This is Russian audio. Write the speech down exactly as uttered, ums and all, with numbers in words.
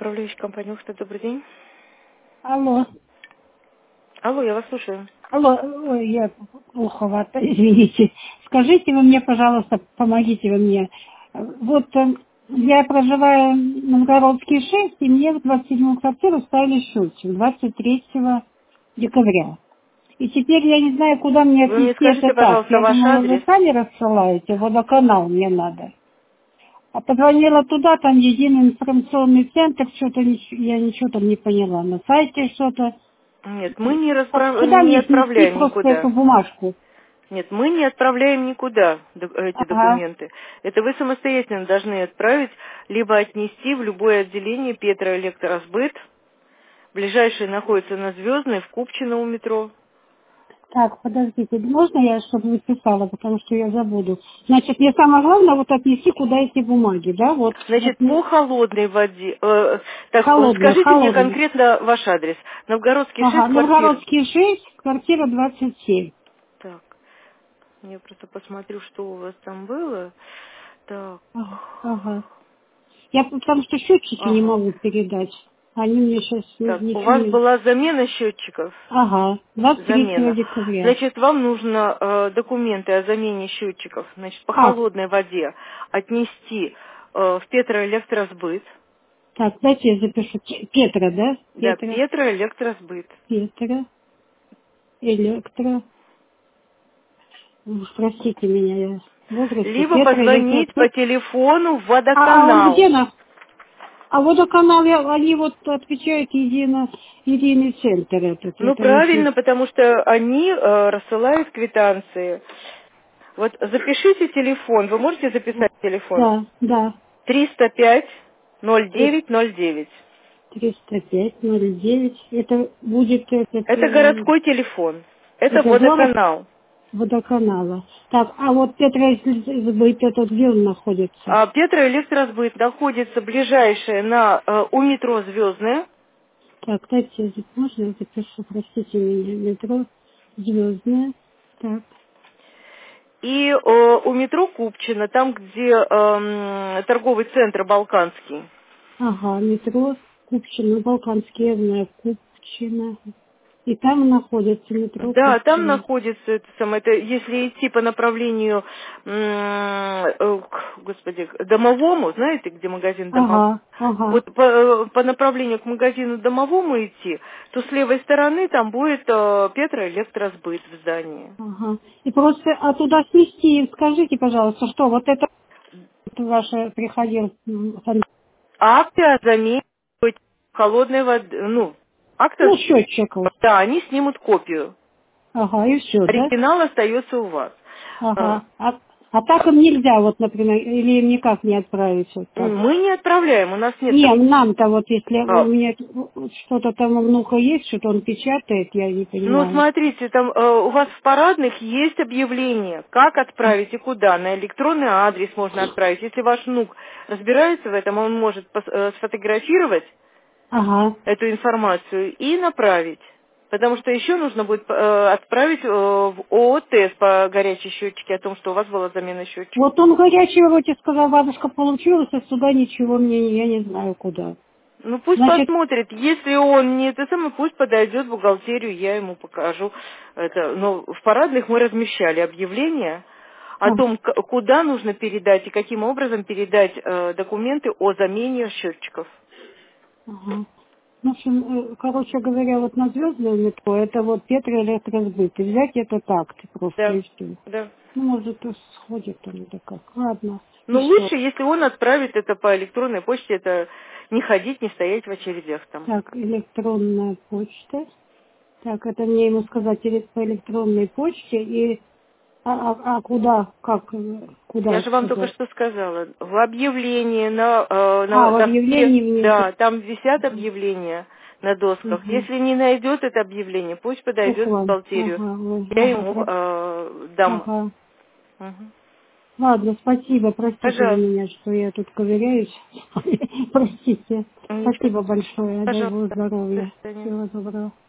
управляющая компания «Ухта». Добрый день. Алло. Алло, я вас слушаю. Алло, ой, я плоховато, извините. Скажите вы мне, пожалуйста, помогите вы мне. Вот э, я проживаю в Новгородский шесть, и мне в двадцать седьмую квартиру ставили счетчик двадцать третьего декабря. И теперь я не знаю, куда мне Вы мне отнести скажите, этот акт. пожалуйста, Я ваш думала, вы адрес. сами рассылаете, водоканал мне надо. А позвонила туда, там единый информационный центр, что-то нич- я ничего там не поняла. На сайте что-то. Нет, мы не, А расправ- куда не мне снести отправляем просто эту никуда. бумажку? Нет, мы не отправляем никуда д- эти Ага. документы. Это вы самостоятельно должны отправить, либо отнести в любое отделение Петроэлектросбыт. Ближайшее находится на Звездной, в Купчино у метро. Так, подождите, можно я, чтобы вы писала, потому что я забуду. Значит, мне самое главное вот отнести куда эти бумаги, да? Вот, вот Значит, мне по холодной воде. э, так, э, холодная, скажите мне холодная. конкретно ваш адрес. Новгородский шесть, Ага, квартира. Новгородский шесть, квартира двадцать семь. Так. Я просто посмотрю, что у вас там было. Так. Ага, ага. Я потому что счетчики не Ага. могу передать. Они мне сейчас Так, у ничего вас не... была замена счетчиков? Ага, двадцать третьего Замена. декабря. Значит, вам нужно э, документы о замене счетчиков, значит, по А, холодной воде отнести э, в Петроэлектросбыт. так, дайте я запишу. Ке- Петра, да? Да, Петра, Петроэлектросбыт. Петра, электро... Уж простите меня, я в возрасте. Либо Петра, позвонить по электро... телефону в А, а он где водоканал. на... А водоканал, я- они вот отвечают едино, единый центр этот. Ну, Это если... правильно, потому что они э, рассылают квитанции. Вот запишите телефон. Вы можете записать телефон? Да, да. триста пять ноль девять ноль девять. триста пять ноль девять. Это будет этот... Это э, городской телефон. Это Это город водоканал. водоканала. Так, а вот Петроэлектросбыт, этот где он находится? А Петроэлектросбыт находится ближайшее на, э, у метро Звездное. Так, дайте, я зап- можно я запишу, простите меня, метро Звездная. Так, И э, у метро Купчино, там, где эм, торговый центр Балканский. ага, метро Купчино, Балканский, я знаю, Купчино. И там находится метро Да, там Купчино. находится это самое, это если идти по направлению, м, э, к, господи, к домовому, знаете, где магазин домовой? Ага, ага, Вот по, э, по направлению к магазину домовому идти, то с левой стороны там будет э, Петроэлектросбыт в здании. ага. И просто а туда снести, скажите, пожалуйста, что вот это ваше приходил, м, фон- Акты о замене холодной воды, ну, акты, ну, счетчик вот. да, они снимут копию. Ага, и все, да? Оригинал остается у вас. Э, Ага. А, а так им нельзя, вот, например, или им никак не отправить вот так. Мы не отправляем, у нас нет Не, там. нам-то вот, если у а, меня что-то там у внука есть, что-то он печатает, я не Ну, понимаю. смотрите, там э, у вас в парадных есть объявление, как отправить и куда. На электронный адрес можно отправить. Если ваш внук разбирается в этом, он может пос- э, сфотографировать Ага. эту информацию и направить. Потому что еще нужно будет э, отправить э, в ООТС по горячей счетчике о том, что у вас была замена счетчика. Вот он горячий вроде сказал, бабушка, получилось, а сюда ничего мне, я не знаю куда. Ну пусть Значит, посмотрит, если он не это самое, пусть подойдет в бухгалтерию, я ему покажу. Это, но в парадных мы размещали объявление о ага, том, к- куда нужно передать и каким образом передать э, документы о замене счетчиков. ага. В общем, э, короче говоря, вот на звездное метро, это вот Петроэлектросбыт. И взять этот акт просто Да, и все. да. Ну, может, и сходит там да как. Ладно. И Но что? лучше, если он отправит это по электронной почте, это не ходить, не стоять в очередях там. Так, электронная почта. Так, это мне ему сказать эле- по электронной почте. И а, а- а куда, как, э, Я куда же вам только сказать? что сказала. В объявлении на, э, А, на в доске, объявлении мне это. да, там висят объявления на досках. Угу. Если не найдет это объявление, пусть подойдет в Ухлан. бухгалтерию. Ага, ой, Я ага, ему про- э, дам. ага. Мгм. Ладно, спасибо. Простите вы Пожалуйста. меня, что я тут ковыряюсь. Простите. Ничего. Спасибо большое. Дай Бог Пожалуйста. До здоровья. свидания. Всего доброго.